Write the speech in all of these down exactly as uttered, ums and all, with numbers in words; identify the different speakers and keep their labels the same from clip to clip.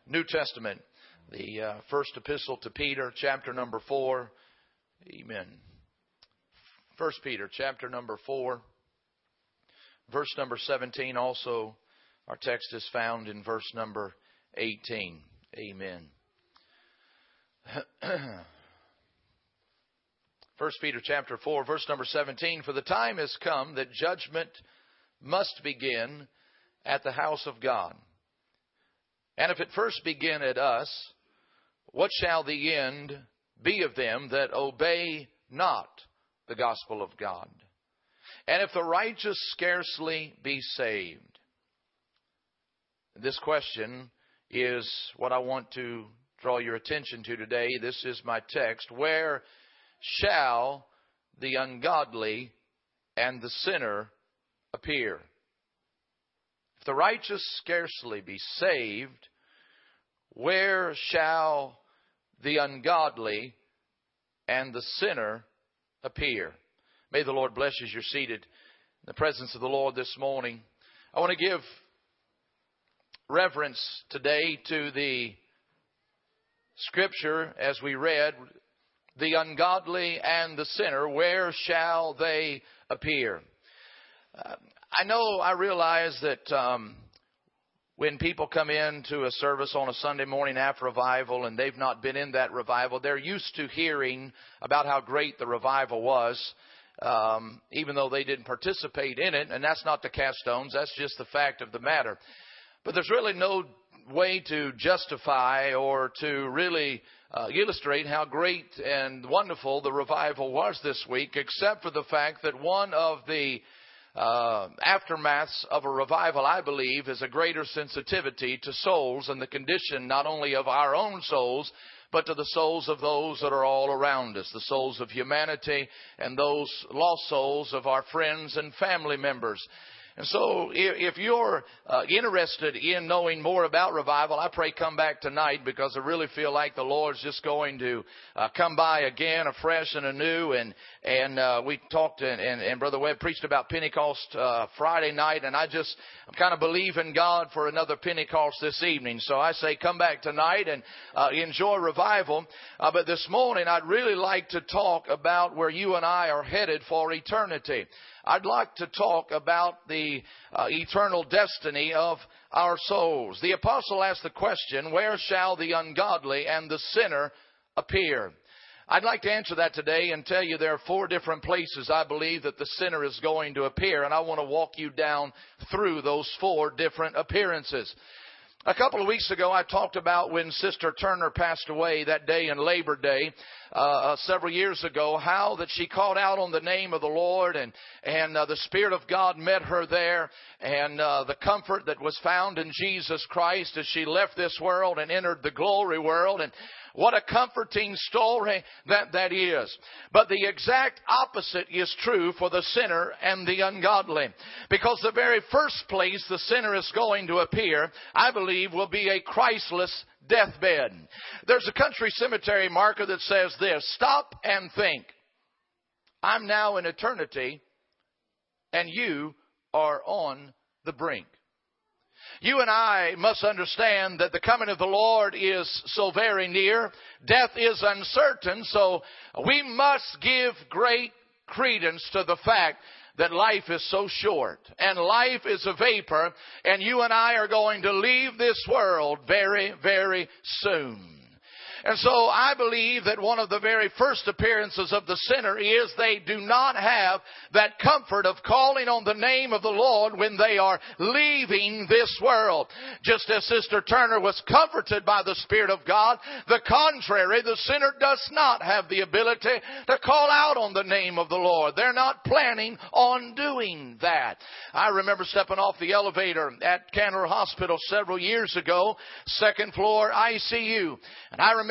Speaker 1: New Testament, the uh, first epistle to Peter, chapter number four. Amen. First Peter, chapter number four, verse number seventeen. Also, our text is found in verse number eighteen. Amen. First Peter chapter four, verse number seventeen. For the time has come that judgment must begin at the house of God. And if it first begin at us, what shall the end be of them that obey not the gospel of God? And if the righteous scarcely be saved? This question is what I want to draw your attention to today. This is my text. Where shall the ungodly and the sinner appear? If the righteous scarcely be saved, where shall the ungodly and the sinner appear? May the Lord bless you as you're seated in the presence of the Lord this morning. I want to give reverence today to the Scripture as we read, the ungodly and the sinner, where shall they appear? Uh, I know, I realize that um, when people come into a service on a Sunday morning after revival and they've not been in that revival, they're used to hearing about how great the revival was, um, even though they didn't participate in it. And that's not to cast stones. That's just the fact of the matter. But there's really no way to justify or to really uh, illustrate how great and wonderful the revival was this week, except for the fact that one of the uh, aftermaths of a revival, I believe, is a greater sensitivity to souls and the condition not only of our own souls, but to the souls of those that are all around us, the souls of humanity and those lost souls of our friends and family members. And so if you're uh, interested in knowing more about revival, I pray come back tonight, because I really feel like the Lord's just going to uh, come by again afresh and anew. And and uh, we talked and, and, and Brother Webb preached about Pentecost uh, Friday night. And I just I'm kind of believing God for another Pentecost this evening. So I say come back tonight and uh, enjoy revival. Uh, but this morning I'd really like to talk about where you and I are headed for eternity. I'd like to talk about the uh, eternal destiny of our souls. The apostle asked the question, where shall the ungodly and the sinner appear? I'd like to answer that today and tell you there are four different places I believe that the sinner is going to appear. And I want to walk you down through those four different appearances. A couple of weeks ago, I talked about when Sister Turner passed away that day in Labor Day, uh, several years ago, how that she called out on the name of the Lord, and, and uh, the Spirit of God met her there, and uh, the comfort that was found in Jesus Christ as she left this world and entered the glory world. And what a comforting story that that is. But the exact opposite is true for the sinner and the ungodly. Because the very first place the sinner is going to appear, I believe, will be a Christless deathbed. There's a country cemetery marker that says this: stop and think. I'm now in eternity, and you are on the brink. You and I must understand that the coming of the Lord is so very near. Death is uncertain, so we must give great credence to the fact that life is so short and life is a vapor, and you and I are going to leave this world very, very soon. And so I believe that one of the very first appearances of the sinner is they do not have that comfort of calling on the name of the Lord when they are leaving this world. Just as Sister Turner was comforted by the Spirit of God, the contrary, the sinner does not have the ability to call out on the name of the Lord. They're not planning on doing that. I remember stepping off the elevator at Cantor Hospital several years ago, second floor I C U. And I remember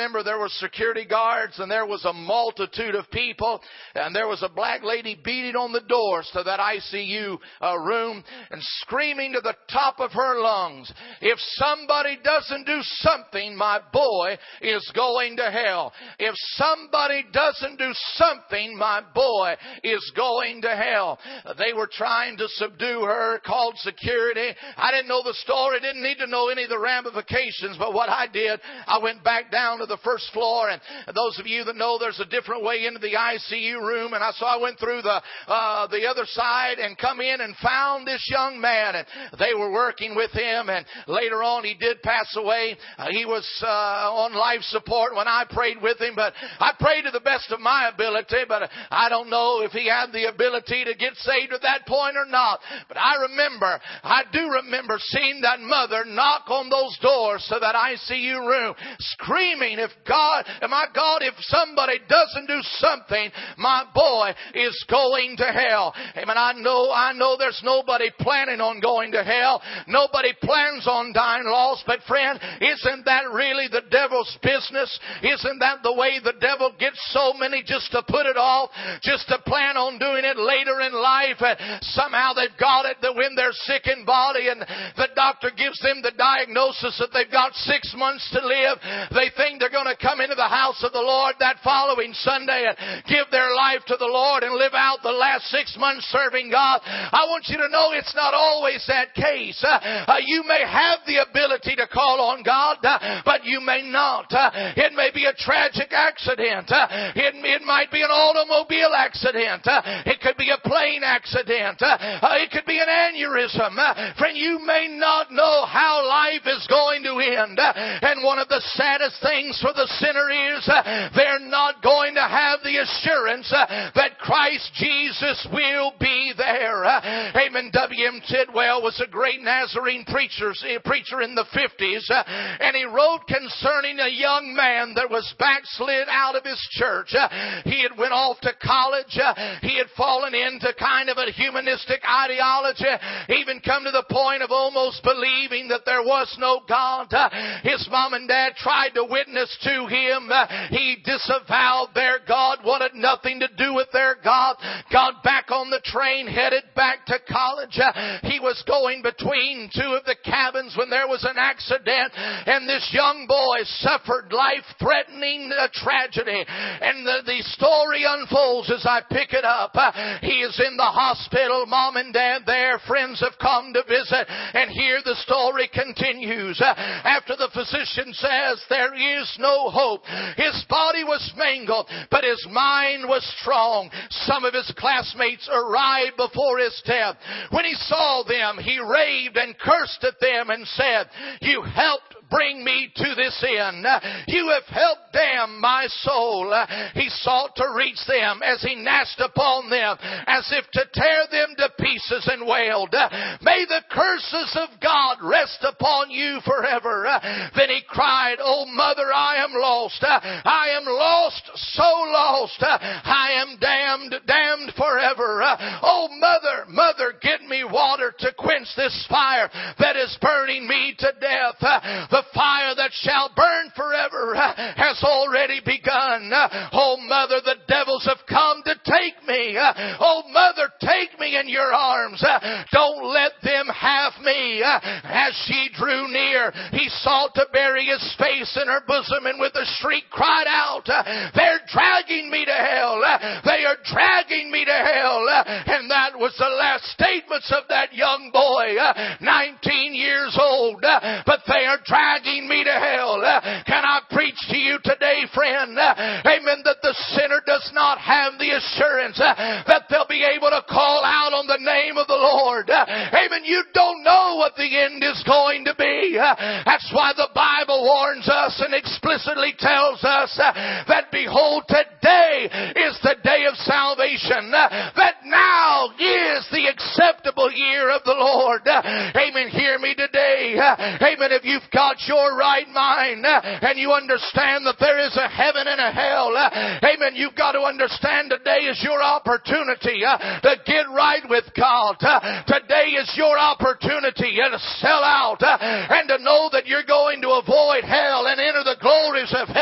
Speaker 1: remember there were security guards and there was a multitude of people, and there was a black lady beating on the doors to that I C U uh, room and screaming to the top of her lungs, if somebody doesn't do something, my boy is going to hell. If somebody doesn't do something, my boy is going to hell. They were trying to subdue her, called security. I didn't know the story, didn't need to know any of the ramifications, but what I did, I went back down to the first floor, and those of you that know there's a different way into the I C U room, and I so I went through the uh, the other side and come in and found this young man, and they were working with him, and later on he did pass away. Uh, he was uh, on life support when I prayed with him, but I prayed to the best of my ability, but I don't know if he had the ability to get saved at that point or not. But I remember, I do remember seeing that mother knock on those doors to that I C U room, screaming, if God, my God, if somebody doesn't do something, my boy is going to hell. Amen. I know, I know there's nobody planning on going to hell. Nobody plans on dying lost. But friend, isn't that really the devil's business? Isn't that the way the devil gets so many just to put it off, just to plan on doing it later in life? And somehow they've got it that when they're sick in body and the doctor gives them the diagnosis that they've got six months to live, they think they're going to come into the house of the Lord that following Sunday and give their life to the Lord and live out the last six months serving God. I want you to know it's not always that case. Uh, uh, you may have the ability to call on God, uh, but you may not. Uh, it may be a tragic accident. Uh, it, it might be an automobile accident. Uh, it could be a plane accident. Uh, uh, it could be an aneurysm. Uh, friend, you may not know how life is going to end. Uh, and one of the saddest things for the sinner is uh, they're not going to have the assurance uh, that Christ Jesus will be there. Uh, amen. W M Tidwell was a great Nazarene preacher, preacher in the fifties, uh, and he wrote concerning a young man that was backslid out of his church. Uh, he had went off to college. Uh, he had fallen into kind of a humanistic ideology, even come to the point of almost believing that there was no God. Uh, his mom and dad tried to witness to him. Uh, he disavowed their God, wanted nothing to do with their God. Got back on the train, headed back to college. Uh, he was going between two of the cabins when there was an accident, and this young boy suffered life-threatening uh, tragedy. And the, the story unfolds as I pick it up. Uh, he is in the hospital, mom and dad there, friends have come to visit, and here the story continues. Uh, after the physician says there is no hope, his body was mangled, but his mind was strong. Some of his classmates arrived before his death. When he saw them, he raved and cursed at them and said, "You helped bring me to this end. You have helped damn my soul." He sought to reach them as he gnashed upon them, as if to tear them to pieces, and wailed, "May the curses of God rest upon you forever." Then he cried, "Oh, mother, I am lost. I am lost, so lost. I am damned, damned forever. Oh, mother, mother, get me water to quench this fire that is burning me to death. The fire that shall burn forever has already begun. Oh, mother, the devils have come to take me. Oh, mother, take me in your arms. Don't let them have me." As she drew near, he sought to bury his face in her bosom, and with a shriek cried out, "They're dragging me to hell. They are dragging me to hell." And that was the last statements of that young boy, nineteen years old. "But they are dragging me to hell." Can I preach to you today, friend? Amen. That the sinner does not have the assurance that they'll be able to call out on the name of the Lord. Amen. You don't know what the end is going to be. That's why the Bible warns us and explicitly tells us that, behold, today is the day of salvation. That now is the acceptable year of the Lord. Amen. Hear me today. Amen. If you've got your right mind and you understand that there is a heaven and a hell, amen, you've got to understand today is your opportunity to get right with God. Today is your opportunity to sell out and to know that you're going to avoid hell and enter the glories of heaven.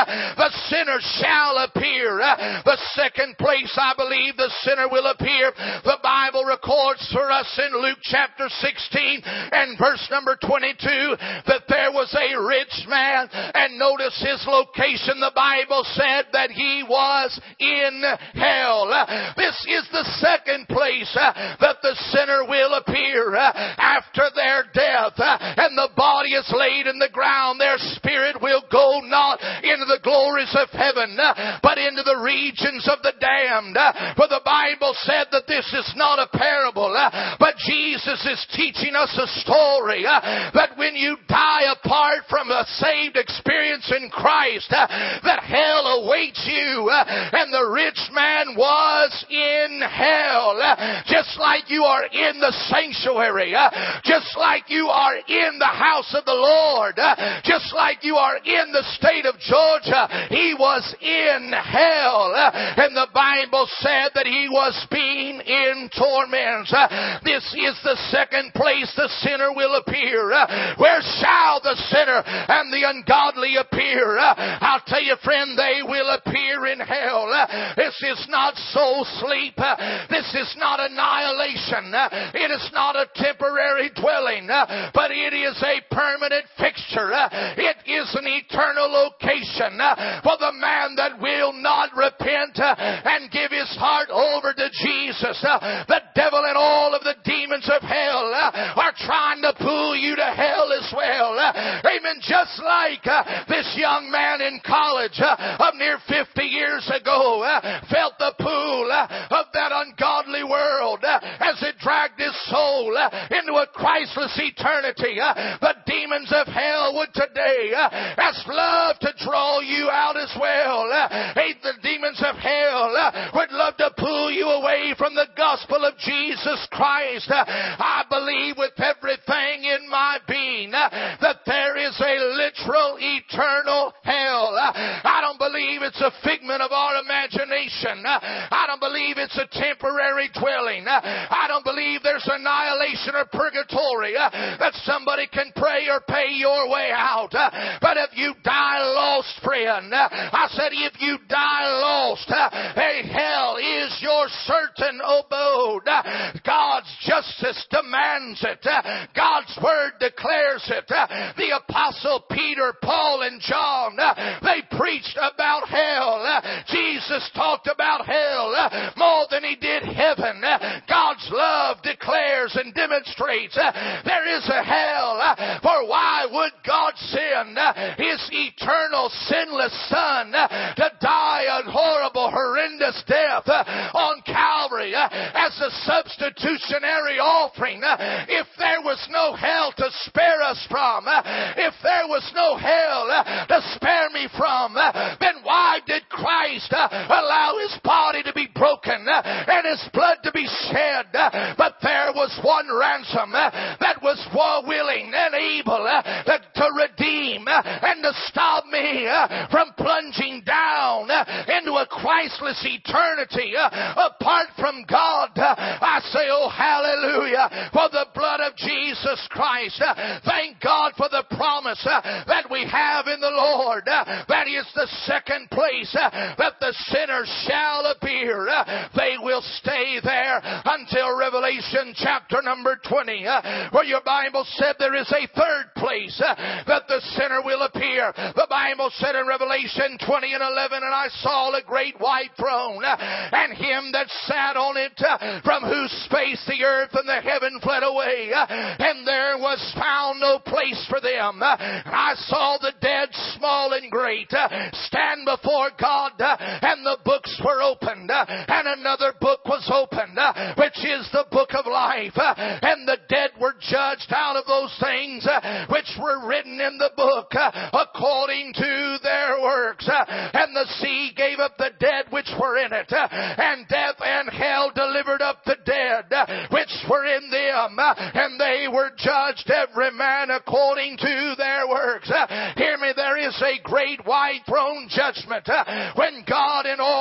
Speaker 1: the sinner shall appear. The second place I believe the sinner will appear, the Bible records for us in Luke chapter sixteen and verse number twenty-two that there was a rich man, and notice his location. The Bible said that he was in hell. This is the second place that the sinner will appear after their death, and the body is laid in the ground. Their spirit will go not into the glories of heaven, but into the regions of the damned. For the Bible said that this is not a parable, but Jesus is teaching us a story that when you die apart from a saved experience in Christ, that hell awaits you. And the rich man was in hell, just like you are in the sanctuary, just like you are in the house of the Lord, just like you are in the state of Georgia. He was in hell, and the Bible said that he was being in torments. This is the second place the sinner will appear. Where shall the sinner and the ungodly appear? I'll tell you, friend, they will appear in hell. This is not soul sleep. This is not annihilation. It is not a temporary dwelling, but it is a permanent fixture. It is an eternal location for the man that will not repent and give his heart over to Jesus. The devil and all of the demons of hell are trying to pull you to hell as well. Amen. Just like this young man in college of near fifty years ago felt the pull of that ungodly world as it dragged his soul into a Christless eternity. The demons of hell would today as love to draw you out as well. Hey, the demons of hell would love to pull you away from the gospel of Jesus Christ. I believe with everything in my being that there is a literal eternal hell. I don't believe it's a figment of our imagination. I don't believe it's a temporary dwelling. I don't believe there's annihilation or purgatory that somebody can pray or pay your way out. But if you die lost, friend, I said if you die lost, hey, hell is your certain abode. God's justice demands it. God's word declares it. The apostle Peter, Paul, and John, they preached about hell. Jesus talked about hell more than he did heaven. God's love declares and demonstrates there is a hell. For why would God send his eternal sinless Son to die a horrible, horrendous death on Calvary as a substitutionary offering? If there was no hell to spare us from, if there was no hell to spare me from, then why did Christ allow his body to be broken and his blood to be shed? But there was one ransom that was willing and able to redeem and to stop me from plunging down into a Christless eternity apart from God. I say, oh, hallelujah, for the blood of Jesus Christ. Thank God for the promise that we have in the Lord. That is the second place that the sinner shall appear. They will stay there until Revelation chapter number twenty, where your Bible said there is a third place that the sinner will appear. The Bible said in Revelation twenty and eleven, and I saw a great white throne, and him that sat on it, from whose space the earth and the heaven fled away, and there was found no place for them. I saw the dead, small and great, stand before God, and the books were opened, and another book was opened, which is the book of life, and the dead were judged out of those things which were written in the book according to their works. And the sea gave up the dead which were in it, and death and hell delivered up the dead which were in them, and they were judged every man according to their works. Hear me, there is a great white throne judgment when God in all of his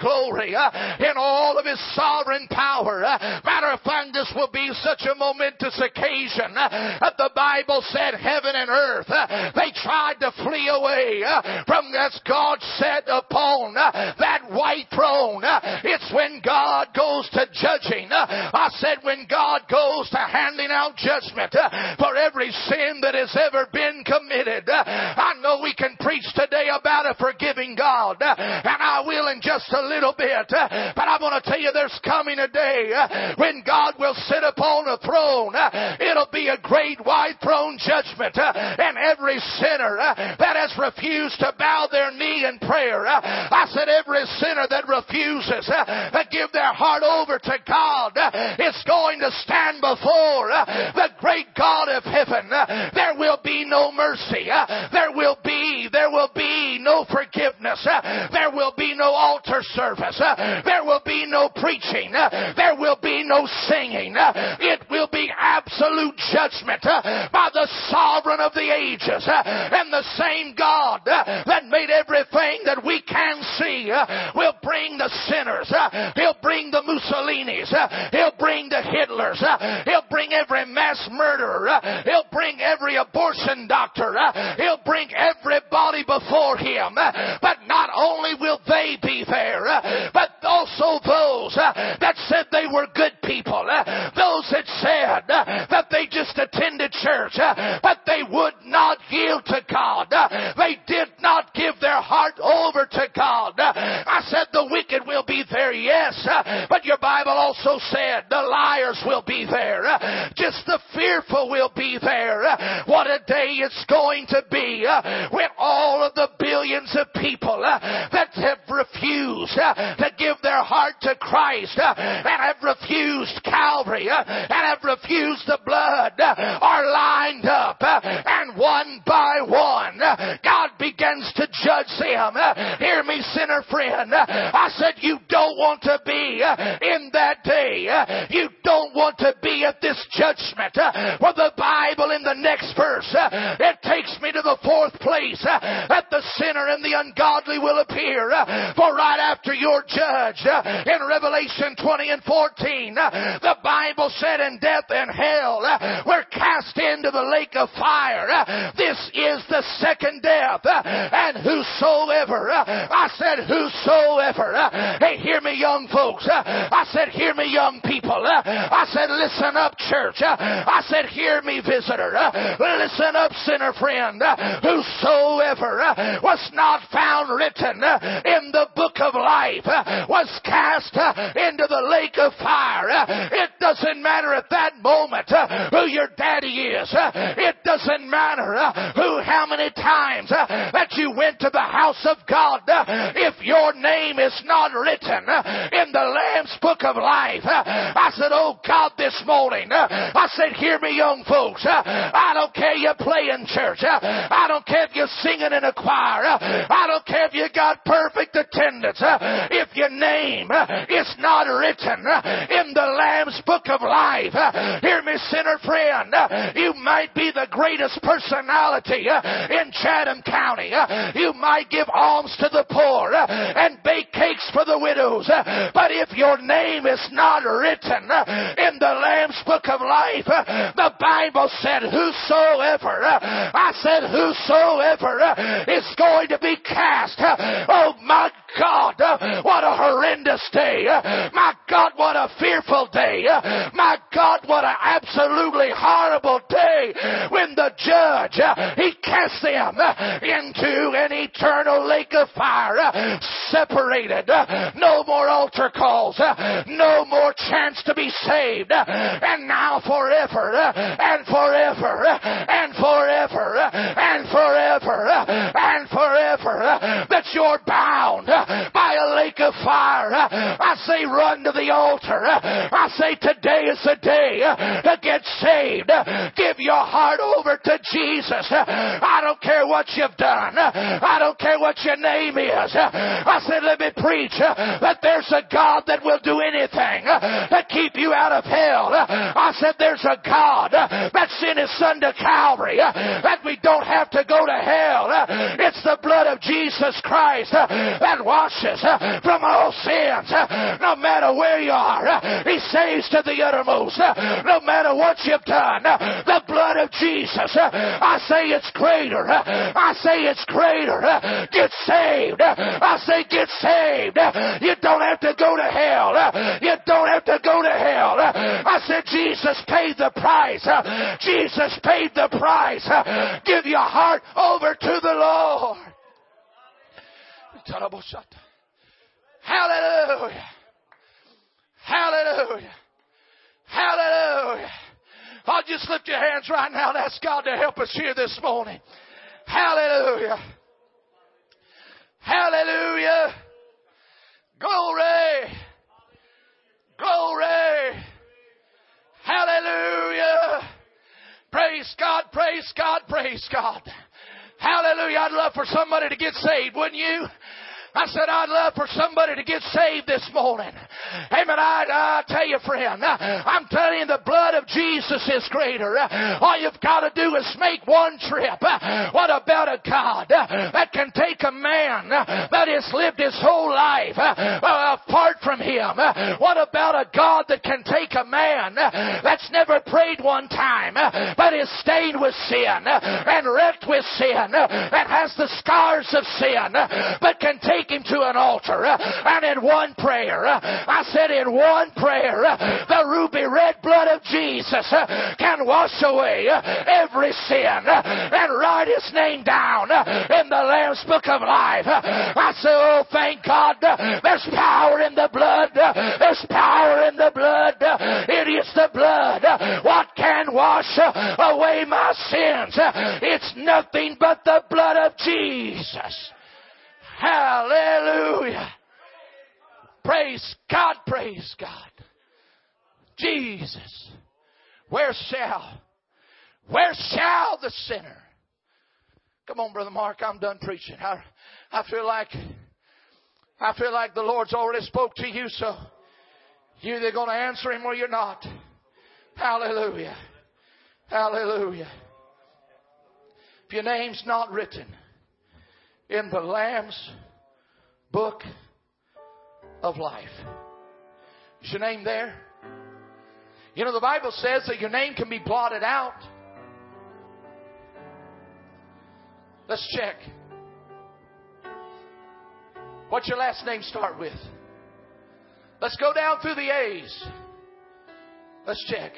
Speaker 1: glory, in all of His sovereign power. Matter of fact, this will be such a momentous occasion that the Bible said heaven and earth, they tried to flee away from as God said upon that white throne. It's when God goes to judging. I said when God goes to handing out judgment for every sin that has ever been committed. I know we can preach today about a forgiving God, and I will in just a little bit, but I'm going to tell you there's coming a day when God will sit upon a throne. It'll be a great white throne judgment, and every sinner that has refused to bow their knee in prayer, I said every sinner that refuses to give their heart over to God is going to stand before the great God of heaven. There will be no mercy. There will be, there will be no forgiveness. There will be no altar service. There will be no preaching. There will be no singing. It will be absolute judgment by the sovereign of the ages. And the same God that made everything that we can see will bring the sinners. He'll bring the Mussolinis. He'll bring the Hitlers. He'll bring every mass murderer. He'll bring every abortion doctor. He'll bring everybody before Him. But not only will they be there, but also those that said they were good people. Those that said that they just attended church, but they would not yield to God. They did not give their heart over to God. I said the wicked will be there, yes, but your Bible also said the liars will be there. Just the fearful will be there. What a day it's going to be when all of the billions of people that have refused to give their heart to Christ and have refused Calvary and have refused the blood are lined up, and one by one God begins to judge them. Hear me, sinner friend. I said you don't want to be in that day. You don't want to be at this judgment. For the Bible in the next verse, it takes me to the fourth place that the sinner and the ungodly will appear. For right after you're judged, in Revelation twenty and fourteen, the Bible said, and death and hell were cast into the lake of fire. This is the second death. And whosoever, I said whosoever, hey, hear me young folks. I said hear me young people. I said listen up church. I said hear me visitor. Listen up sinner friend. Whosoever was not found written in the book of life was cast into the lake of fire. It doesn't matter at that moment who your daddy is. It doesn't matter who, how many times that you went to the house of God. If your name is not written in the Lamb's book of life, I said, oh God, this morning, I said, hear me young folks. I don't care you play in church. I don't care if you're singing in a choir. I don't care if you got perfect attendance. If your name is not written in the Lamb's book of life, hear me, sinner friend, you might be the greatest personality in Chatham County. You might give alms to the poor and bake cakes for the widows. But if your name is not written in the Lamb's book of life, the Bible said whosoever, I said whosoever is going to be cast. Oh my God, what a horrendous day. My God, what a fearful day. My God, what an absolutely horrible day when the judge, he casts them into an eternal lake of fire, separated. No more altar calls. No more chance to be saved. And now forever and forever and forever and forever and forever that you're bound by a lake of fire. I say run to the altar. I say today is the day to get saved. Give your heart over to Jesus. I don't care what you've done. I don't care what your name is. I said let me preach that there's a God that will do anything to keep you out of hell. I said there's a God that sent His Son to Calvary that we don't have to go to hell. It's the blood of Jesus Christ that washes. from all sins. No matter where you are, He saves to the uttermost. No matter what you've done, the blood of Jesus, I say it's greater. I say it's greater. Get saved. I say get saved. You don't have to go to hell. You don't have to go to hell. I said Jesus paid the price. Jesus paid the price. Give your heart over to the Lord. Hallelujah. Hallelujah. Hallelujah. I'll just lift your hands right now and ask God to help us here this morning. Hallelujah. Hallelujah. Glory. Glory. Hallelujah. Praise God, praise God, praise God. Hallelujah. I'd love for somebody to get saved, wouldn't you? I said, I'd love for somebody to get saved this morning. Amen. I, I tell you, friend, I'm telling you, the blood of Jesus is greater. All you've got to do is make one trip. What about a God that can take a man that has lived his whole life apart from Him? What about a God that can take a man that's never prayed one time, but is stained with sin and wrecked with sin and has the scars of sin, but can take him to an altar and in one prayer, I said in one prayer, the ruby red blood of Jesus can wash away every sin and write his name down in the Lamb's Book of Life. I said, oh, thank God, there's power in the blood. There's power in the blood. It is the blood. What can wash away my sins? It's nothing but the blood of Jesus. Hallelujah. Praise God, praise God. Jesus. Where shall, where shall the sinner? Come on, Brother Mark, I'm done preaching. I, I feel like, I feel like the Lord's already spoke to you, so you're either going to answer Him or you're not. Hallelujah. Hallelujah. If your name's not written in the Lamb's Book of Life, is your name there? You know, the Bible says that your name can be blotted out. Let's check. What's your last name start with? Let's go down through the A's. Let's check.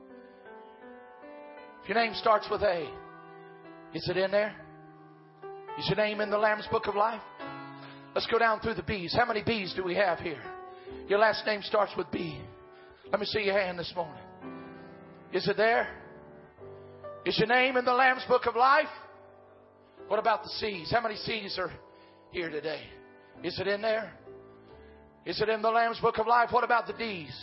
Speaker 1: If your name starts with A, is it in there? Is your name in the Lamb's Book of Life? Let's go down through the B's. How many B's do we have here? Your last name starts with B. Let me see your hand this morning. Is it there? Is your name in the Lamb's Book of Life? What about the C's? How many C's are here today? Is it in there? Is it in the Lamb's Book of Life? What about the D's?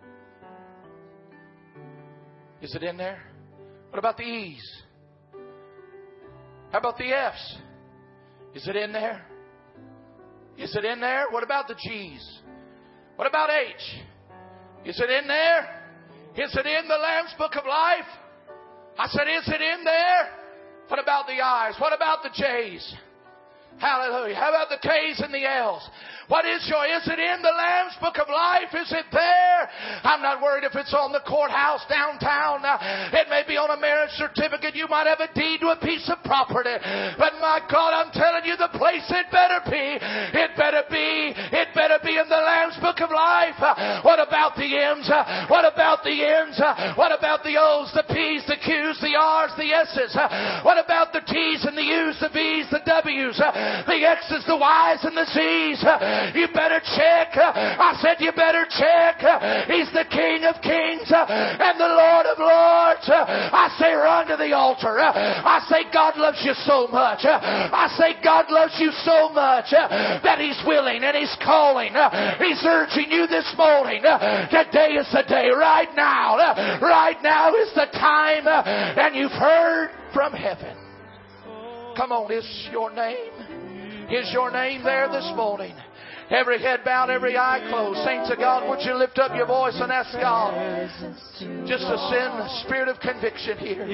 Speaker 1: Is it in there? What about the E's? How about the F's? Is it in there? Is it in there? What about the G's? What about H? Is it in there? Is it in the Lamb's Book of Life? I said, is it in there? What about the I's? What about the J's? Hallelujah. How about the K's and the L's? What is your, is it in the Lamb's Book of Life? Is it there? I'm not worried if it's on the courthouse downtown. Now, it may be on a marriage certificate. You might have a deed to a piece of property. But my God, I'm telling you, the place it better be. It better be. It better be in the Lamb's Book of Life. What about the M's? What about the N's? What about the O's, the P's, the Q's, the R's, the S's? What about the T's and the U's, the V's, the W's, the X's, the Y's, and the Z's? You better check. I said you better check. He's the King of Kings and the Lord of Lords. I say run to the altar. I say God loves you so much. I say God loves you so much that He's willing and He's calling. He's urging you this morning. Today is the day. Right now. Right now is the time. And you've heard from heaven. Come on, is your name? Is your name there this morning? Every head bowed, every eye closed. Saints of God, would you lift up your voice and ask God just to send a spirit of conviction here.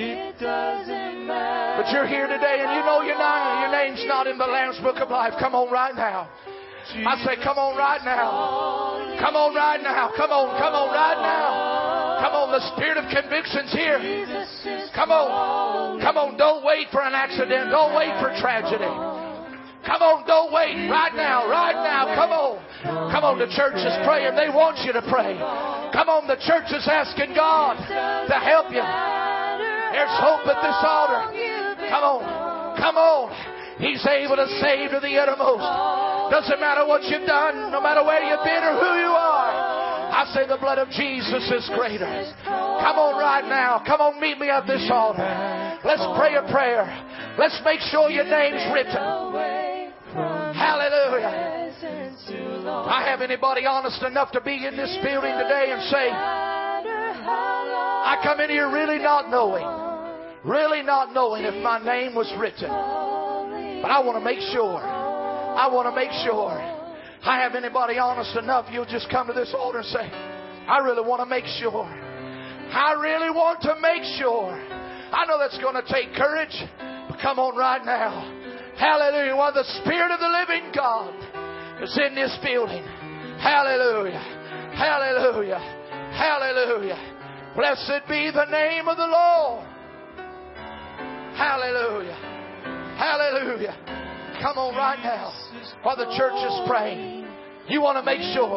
Speaker 1: But you're here today and you know you're not, your name's not in the Lamb's Book of Life. Come on right now. I say, come on right now. Come on right now. Come on, come on right now. Come on, the spirit of conviction's here. Come on. Come on, don't wait for an accident. Don't wait for tragedy. Come on, don't wait. Right now, right now. Come on. Come on, the church is praying. They want you to pray. Come on, the church is asking God to help you. There's hope at this altar. Come on. Come on. He's able to save to the uttermost. Doesn't matter what you've done, no matter where you've been or who you are. I say the blood of Jesus is greater. Come on right now. Come on, meet me at this altar. Let's pray a prayer. Let's make sure your name's written. Hallelujah. I have anybody honest enough to be in this building today and say, I come in here really not knowing, really not knowing if my name was written. But I want to make sure. I want to make sure. I have anybody honest enough, you'll just come to this altar and say, I really want to make sure. I really want to make sure. I know that's going to take courage, but come on right now. Hallelujah. While the Spirit of the living God is in this building. Hallelujah. Hallelujah. Hallelujah. Blessed be the name of the Lord. Hallelujah. Hallelujah. Come on right now. While the church is praying, you want to make sure.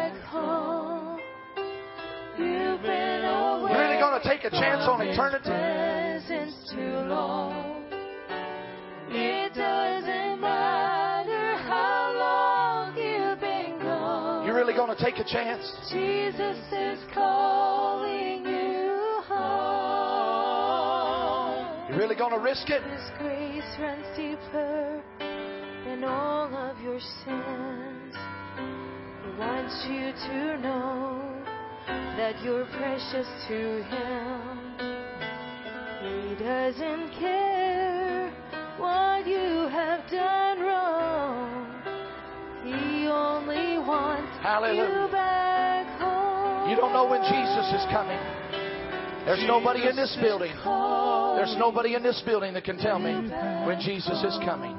Speaker 1: You're really going to take a chance on eternity?
Speaker 2: It doesn't matter how long you've been gone.
Speaker 1: You're really going to take a chance?
Speaker 2: Jesus is calling you home.
Speaker 1: You're really going to risk it?
Speaker 2: His grace runs deeper than all of your sins. He wants you to know that you're precious to Him. He doesn't care what you have done wrong. He only wants
Speaker 1: Hallelujah.
Speaker 2: you back home.
Speaker 1: You don't know when Jesus is coming. There's Jesus nobody in this building. There's nobody in this building that can tell me when Jesus is coming.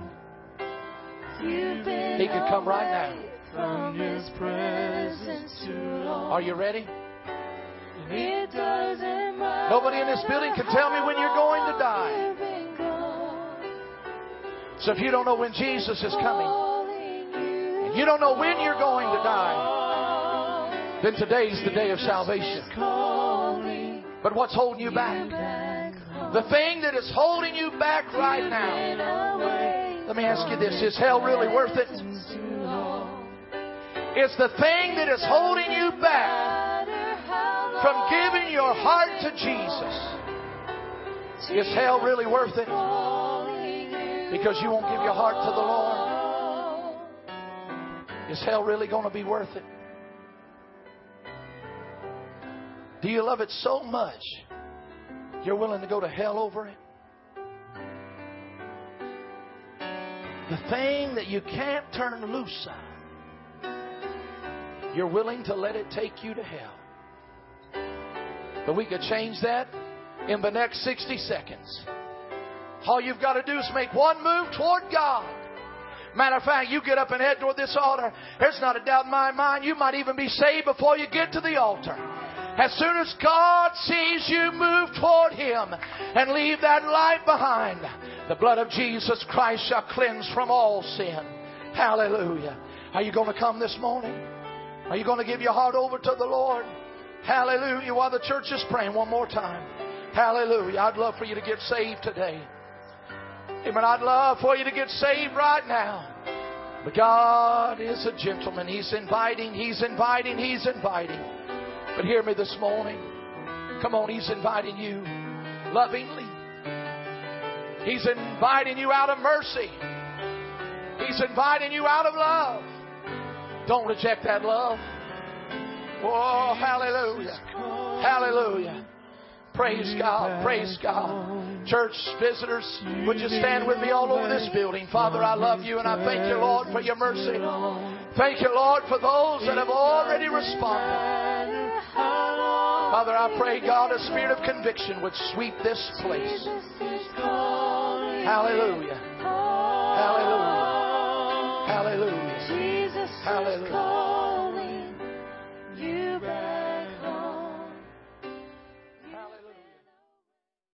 Speaker 1: He could come right now.
Speaker 2: From His presence too long.
Speaker 1: Are you ready?
Speaker 2: It doesn't matter.
Speaker 1: Nobody in this building can tell me when you're going to die. So if you don't know when Jesus is coming, and you don't know when you're going to die, then today's the day of salvation. But what's holding you back? The thing that is holding you back right now. Let me ask you this. Is hell really worth it? It's the thing that is holding you back from giving your heart to Jesus. Is hell really worth it? Because you won't give your heart to the Lord. Is hell really going to be worth it? Do you love it so much you're willing to go to hell over it? The thing that you can't turn loose on, you're willing to let it take you to hell. But we could change that in the next sixty seconds. All you've got to do is make one move toward God. Matter of fact, you get up and head toward this altar. There's not a doubt in my mind you might even be saved before you get to the altar. As soon as God sees you move toward Him and leave that life behind, the blood of Jesus Christ shall cleanse from all sin. Hallelujah. Are you going to come this morning? Are you going to give your heart over to the Lord? Hallelujah. While the church is praying one more time. Hallelujah. I'd love for you to get saved today. Amen. I'd love for you to get saved right now. But God is a gentleman. He's inviting, He's inviting, He's inviting. But hear me this morning. Come on, He's inviting you lovingly. He's inviting you out of mercy. He's inviting you out of love. Don't reject that love. Oh, hallelujah. Hallelujah. Praise God. Praise God. Church visitors, would you stand with me all over this building? Father, I love you and I thank you, Lord, for your mercy. Thank you, Lord, for those that have already responded. Father, I pray, God, a spirit of conviction would sweep this place. Hallelujah. Hallelujah. Hallelujah. Hallelujah.